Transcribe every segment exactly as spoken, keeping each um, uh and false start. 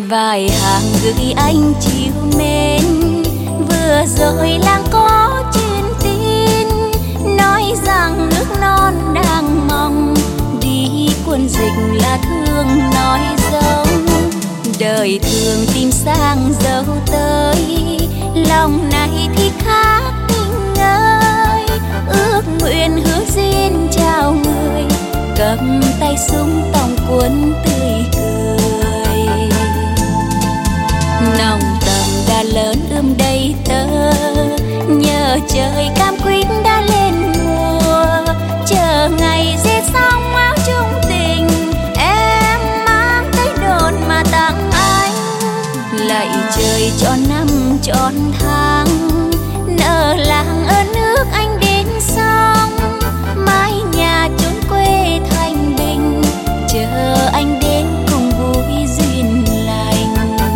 vài hàng gửi anh chiều mến. Vừa rồi làng có truyền tin nói rằng nước non đang mong, đi quân dịch là thương nói giống. Đời thường tìm sang dấu tới, lòng này thì khác tình ơi. Ước nguyện hứa duyên chào người, cầm tay súng tòng quân tươi cười. Nòng tầm đã lớn ươm đầy tơ, nhờ trời cam quýt đã lên mùa. Chờ ngày dệt xong áo chung tình, em mang tới đồn mà tặng anh. Lạy trời cho năm trọn tháng, nợ làng ơn nước anh đến xong. Mái nhà chốn quê thanh bình, chờ anh đến cùng vui duyên lành.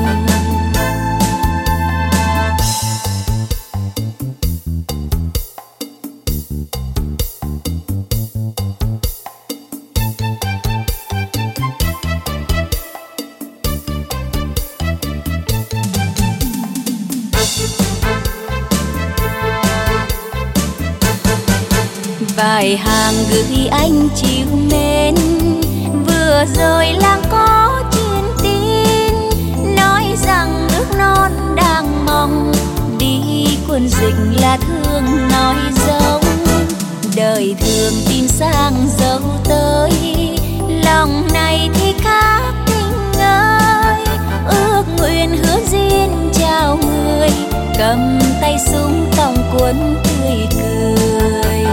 Vài hàng gửi anh chiều mến. Vừa rồi làng có truyền tin nói rằng nước non đang mong, đi quân dịch là thương nói giống. Đời thường tin sang dấu tới, lòng này thì khác tình ơi. Ước nguyện hứa duyên chào người, cầm tay súng tòng quân tươi cười.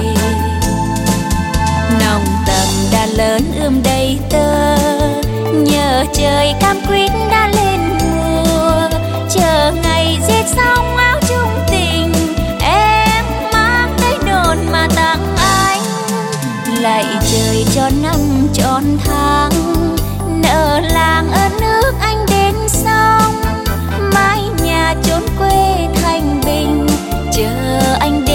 Nòng tầm đã lớn ươm đầy tơ, nhờ trời cam quýt đã lên mùa. Chờ ngày dệt xong áo chung tình, em mang tới đồn mà tặng anh. Lạy trời cho năm trọn tháng, nợ làng ơn nước anh đến xong. Mái nhà chốn quê thanh bình, chờ anh đến